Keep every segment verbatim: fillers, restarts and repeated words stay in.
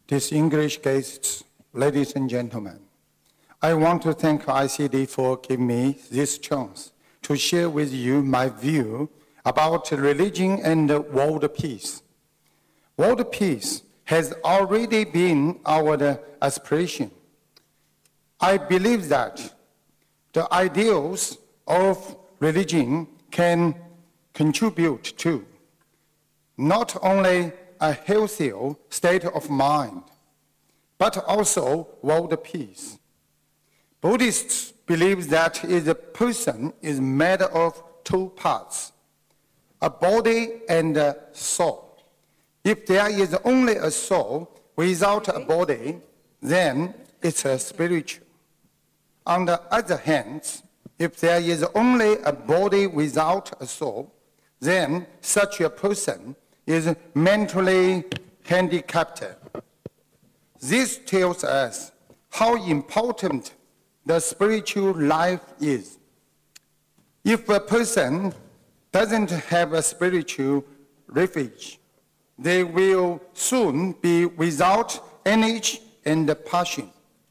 Distinguished guests, ladies and gentlemen, I want to thank I C D for giving me this chance to share with you my view about religion and world peace. World peace has already been our aspiration. I believe that the ideals of religion can contribute to not only a healthier state of mind, but also world peace. Buddhists believe that a person is made of two parts, a body and a soul. If there is only a soul without a body, then it's a spiritual. On the other hand, if there is only a body without a soul, then such a person is mentally handicapped. This tells us how important the spiritual life is. If a person doesn't have a spiritual refuge, they will soon be without energy and passion.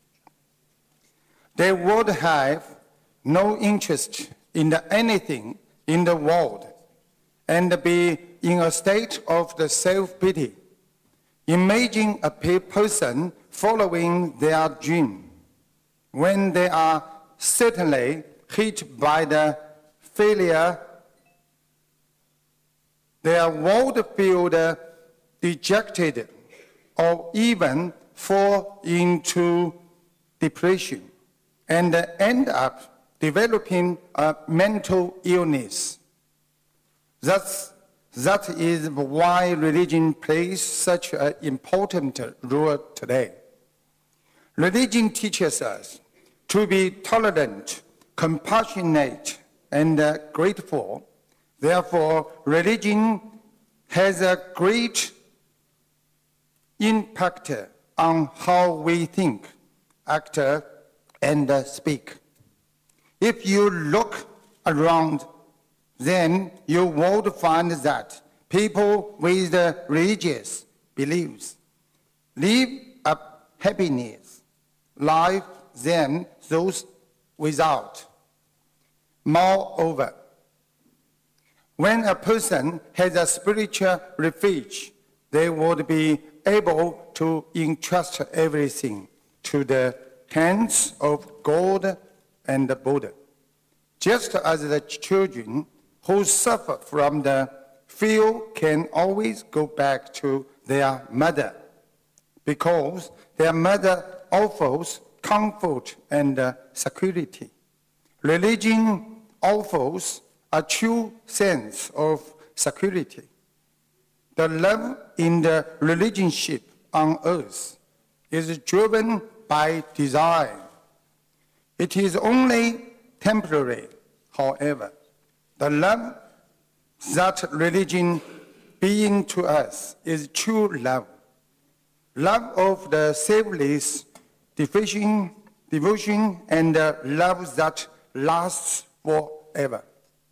They would have no interest in anything in the world and be in a state of the self-pity. Imagine a person following their dream when they are certainly hit by the failure. Their world feels dejected or even fall into depression and end up developing a mental illness. That's, that is why religion plays such an important role today. Religion teaches us to be tolerant, compassionate, and uh, grateful. Therefore, religion has a great impact on how we think, act, and uh, speak. If you look around, then you will find that people with uh, religious beliefs live a happiness life than those without. Moreover, when a person has a spiritual refuge, they would be able to entrust everything to the hands of God and the Buddha. Just as the children who suffer from the fear can always go back to their mother because their mother offers comfort and uh, security. Religion offers a true sense of security. The love in the relationship on earth is driven by desire. It is only temporary, however. The love that religion brings to us is true love. Love of the selfless devotion, devotion and uh, love that lasts forever.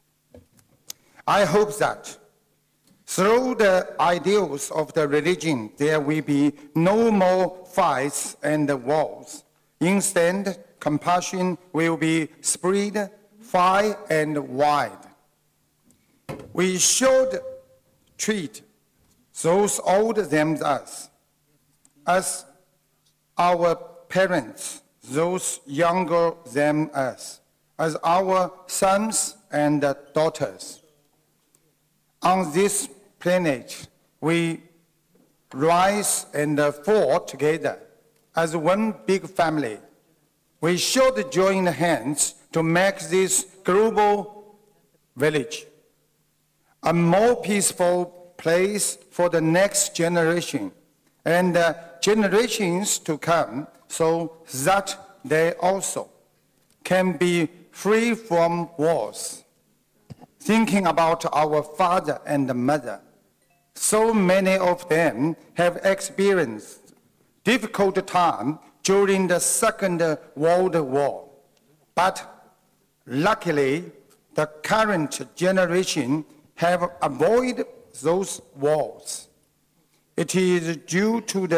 I hope that through the ideals of the religion, there will be no more fights and wars. Instead, compassion will be spread far and wide. We should treat those older than us as our parents, those younger than us, as our sons and daughters. On this planet, we rise and fall together as one big family. We should join hands to make this global village a more peaceful place for the next generation and uh, generations to come, so that they also can be free from wars. Thinking about our father and mother, so many of them have experienced difficult time during the Second World War. But luckily, the current generation have avoided those wars. It is due to the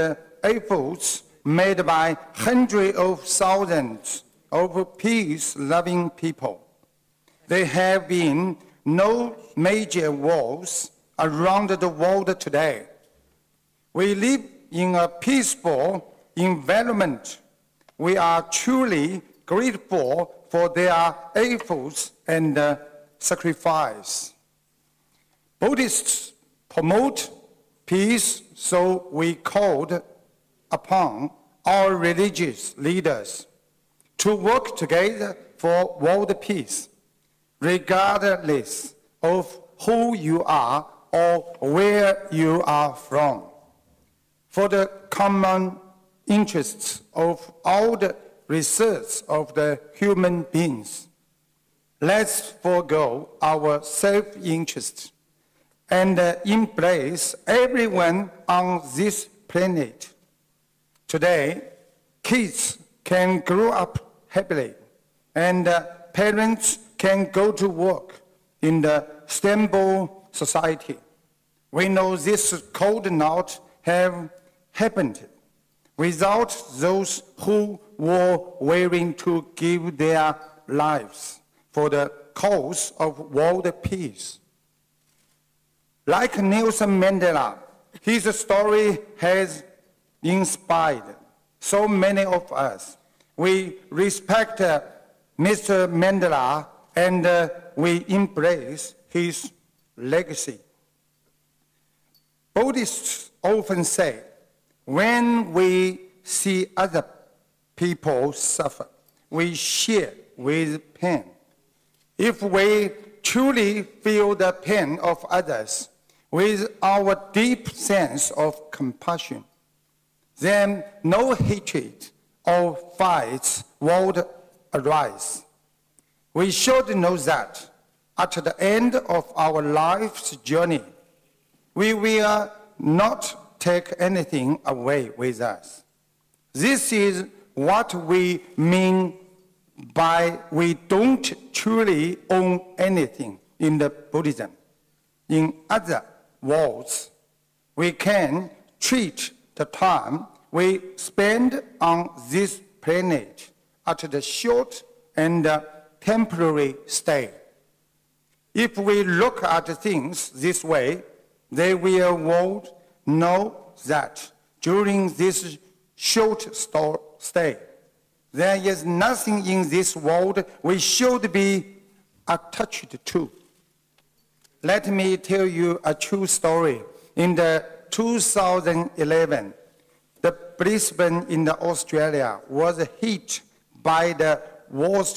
efforts made by hundreds of thousands of peace-loving people. There have been no major wars around the world today. We live in a peaceful environment. We are truly grateful for their efforts and uh, sacrifice. Buddhists promote peace, so we called upon our religious leaders to work together for world peace, regardless of who you are or where you are from, for the common interests of all the research of the human beings. Let's forego our self-interest and uh, embrace everyone on this planet. Today, kids can grow up happily, and uh, parents can go to work in the stable society. We know this could not have happened without those who were willing to give their lives for the cause of world peace. Like Nelson Mandela, his story has inspired so many of us. We respect uh, Mister Mandela and uh, we embrace his legacy. Buddhists often say, when we see other people suffer, we share with pain. If we truly feel the pain of others with our deep sense of compassion, then no hatred or fights would arise. We should know that at the end of our life's journey, we will not take anything away with us. This is what we mean by we don't truly own anything in the Buddhism. In other words, we can treat the time we spend on this planet at the short and uh, temporary stay. If we look at things this way, they will know that during this short stay, there is nothing in this world we should be attached to. Let me tell you a true story. In the two thousand eleven, the Brisbane in the Australia was hit by the worst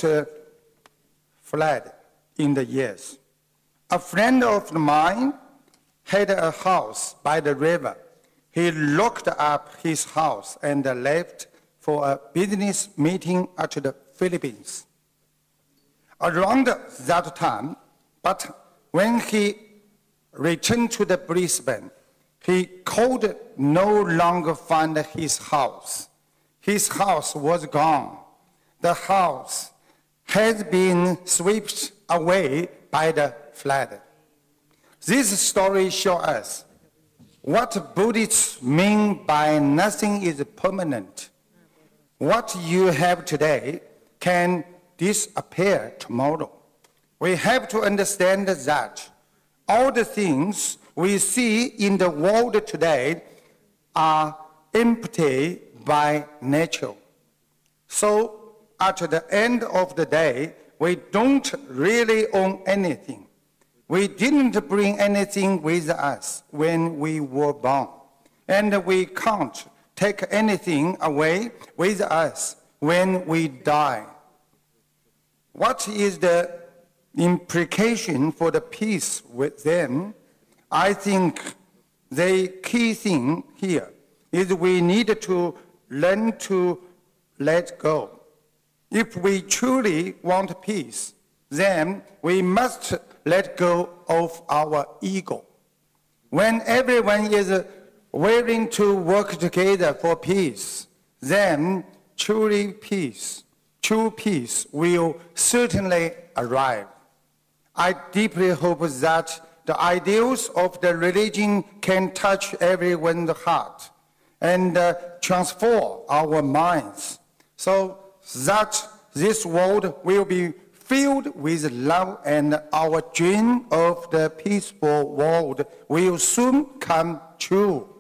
flood in the years. A friend of mine had a house by the river. He locked up his house and left for a business meeting at the Philippines. Around that time, but when he returned to the Brisbane, he could no longer find his house. His house was gone. The house had been swept away by the flood. This story shows us what Buddhists mean by nothing is permanent. What you have today can disappear tomorrow. We have to understand that all the things we see in the world today are empty by nature. So at the end of the day, we don't really own anything. We didn't bring anything with us when we were born, and we can't take anything away with us when we die. What is the implication for the peace with them? I think the key thing here is we need to learn to let go. If we truly want peace, then we must let go of our ego. When everyone is willing to work together for peace, then truly peace, true peace will certainly arrive. I deeply hope that the ideals of the religion can touch everyone's heart and uh, transform our minds so that this world will be filled with love, and our dream of the peaceful world will soon come true.